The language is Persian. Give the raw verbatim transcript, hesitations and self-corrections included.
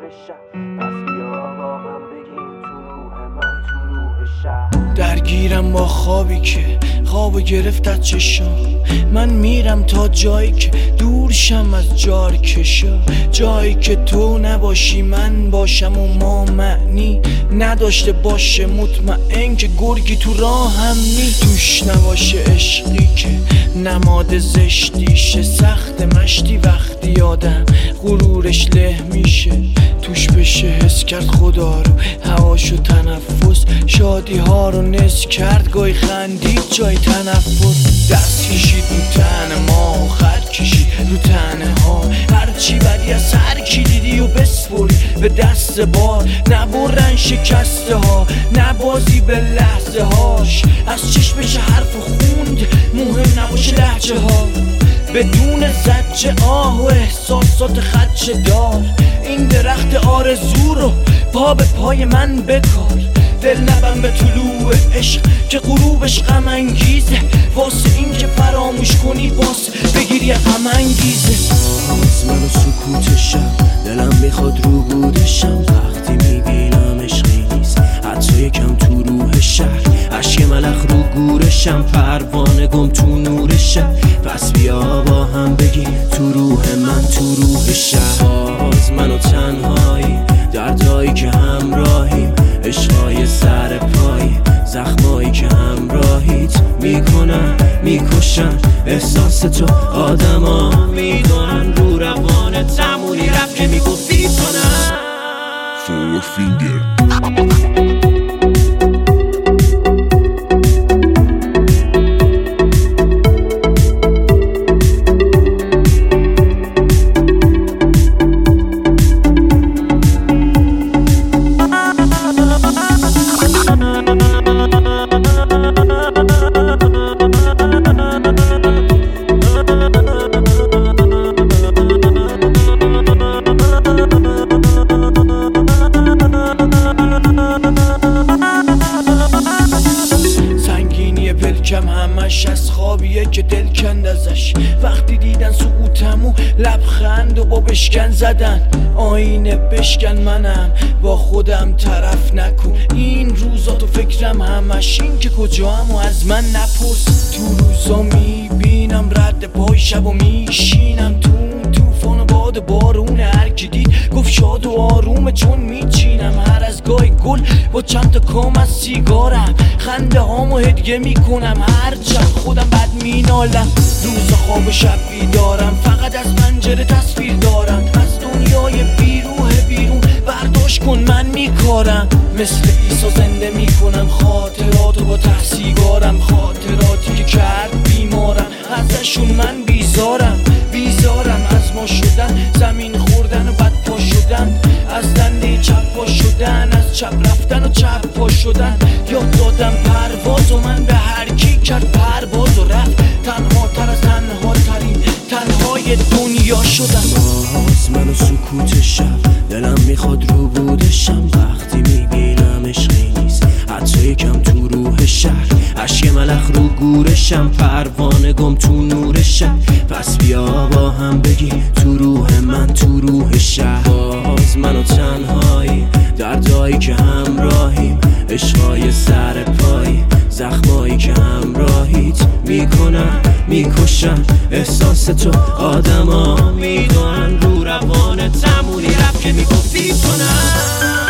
درگیرم با خوابی که خوابو گرفت از چشام. من میرم تا جایی که دور شم از جار کشا، جایی که تو نباشی من باشم و ما معنی نداشته باشه. مطمئن که گرگی تو راهم نی، توش نباشه عشقی که نماد زشتیشه. سخت مشتی وقتی آدم غرورش له میشه، توش بشه حس کرد خدا رو، هواشو تنفس، شادی ها رو نس کرد، گاهی خندید جای تنفس. دست کشید رو تن ما، خط کشید رو تنه ها، هرچی بدی از هر کی دیدی و بسپری به دست بار. نبرن شکسته ها، نبازی به لحظه هاش، از چشمش حرف خوند مهم نباشه لهجه ها. بدون زجه آه و احساسات خدشه دار، این درخت آرزو رو پا به پای من بکار. دل نبم به طلوع عشق که غروبش غم انگیزه، واسه این که فراموش کنی باز بگیری غم انگیزه. باز من و سکوتشم، دلم میخواد رو بودشم، وقتی میبینم عشقی نیست حتی یکم تو روح شهر. عشق ملخ رو گورشم، پروانه گم تو نورشم، پس بیا با هم بگی تو روح من تو روح شهر. باز من و تنهایی، دردایی که همراهیم، عشقای سر پایی، زخمایی که همراهیت میکنن میکشن. احساس تو آدم ها میدونن، رو روان تمولی رفت که میگفتی کنن. Four finger کم همش از خوابیه که دل کند ازش. وقتی دیدن سقوطمو لبخند و با بشکن زدن، آینه بشکن منم با خودم طرف نکن. این روزا تو فکرم همش این که کجام و از من نپرس. تو روزا میبینم رد پای شب و میشینم تو توفان و باد بارون، هر کی دید گفت شاد و آرومه چون میچینم. هر از گاهی گل با چند تا کام از سیگارم، خنده هامو هدیه میکنم، هر چند خودم بد مینالم. روز خواب و شب بیدارم، فقط از پنجره تصویر دارم، از دنیای بیروح بیرون برداشت کن من میکارم. مثل عیسی زنده میکنم خاطراتو با ته سیگارم، خاطراتی که کرد بیمارم ازشون من بیزارم. بیزارم از ما شدن، زمین خوردن و بد پا شدن، از دنده چپ پا شدن، از چپ رفتن و چپ پا شدن. یاد دادم پرواز و من به هر کی کرد پرواز و رفت، تنها تر از تنها ترین تنهای دنیا شدم. باز من و سکوتشم، دلم میخواد رو بودشم، وقتی میبینم عشقی نیست حتی یکم تو روح شهر. عشق ملخ رو گورشم، پروانه گم تو نورشم، پس بیا با هم بگی تو روح من تو روح شهر. باز من و تنهایی، دردایی که همراهیم، عشقای سر پایی، زخمایی که همراهیت میکنن میکشن. احساس تو آدم ها میدونن، رو روان تمولی رفت که میگفتی کنن.